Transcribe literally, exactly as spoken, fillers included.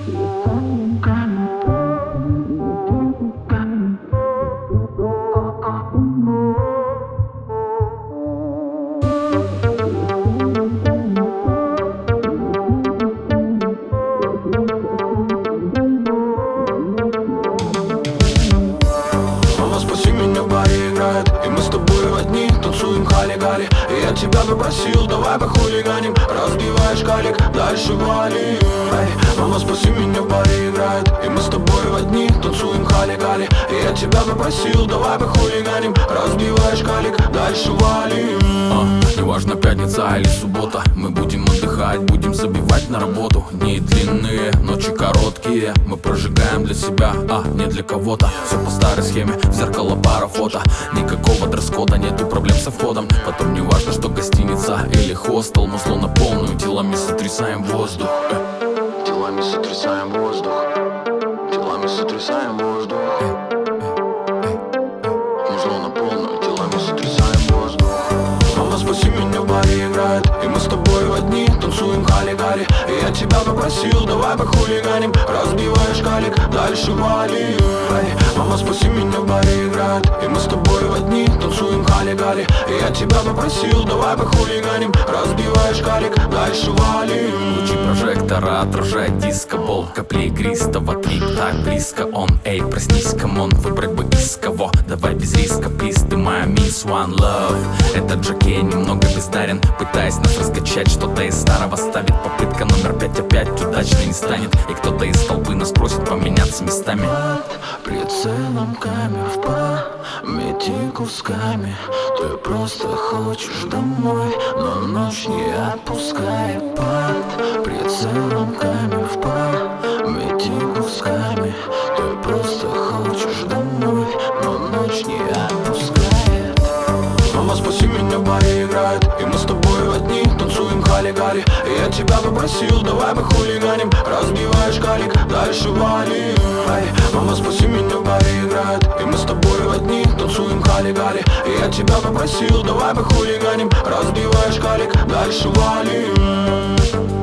Мама, спаси меня, в баре играет, и мы с тобой одни танцуем хали-гали. И я тебя попросил, давай похулиганим. Разбиваешь калик, дальше валим. Эй, мама, спаси меня, в баре играет, и мы с тобой одни танцуем хали-гали. И я тебя попросил, давай похулиганим. Разбиваешь калик, дальше валим. а, Неважно, пятница или суббота, мы будем отдыхать, будем забивать на работу. Дни длинные, ночи короткие, мы прожигаем для себя, а не для кого-то. Все по старой схеме, в зеркало пара фото. Никакого дресс-кода, нету проблем со входом. Потом не важно, что гостиница или хостел. Мы словно полную телами сотрясаем воздух. э. Телами сотрясаем воздух. Телами сотрясаем воздух. Мы словно полную телами сотрясаем воздух. Мама, спаси меня, в баре играет, и мы с тобой одни танцуем хали-гали. И я тебя попросил, давай похулиганим. Разбиваешь калик, дальше валим. Эй, мама, спаси меня, в баре играет, и мы с тобой одни танцуем хали-гали. И я тебя попросил, давай похулиганим. Разбиваешь калик, дальше валим. Лучи прожектора отражает диско-бол. Капли игристого, трип так близко он. Эй, проснись, камон, выбрать бы из кого. Давай без риска, плиз, ты моя мисс One Love. Этот Джокей немного бездарен, пытаясь нас раскачать, что-то из старого ставит. Попытка номер пять опять удачной не станет. И кто-то из толпы нас просит поменяться местами. Прицелом камер в памяти кусками. Ты просто хочешь домой, но ночь не отпускает. Под прицелом камер в памяти кусками. Ты просто хочешь домой, но ночь не отпускает. Мама, спаси меня, в баре играет, и мы с тобой одни танцуем хали-гали. И я тебя попросил, давай похулиганим. Разбиваешь калик, дальше валим. Эй, мама, спаси меня, в баре играет, и мы с тобой одни танцуем хали-гали. И я тебя попросил, давай похулиганим. Разбиваешь калик, дальше валим.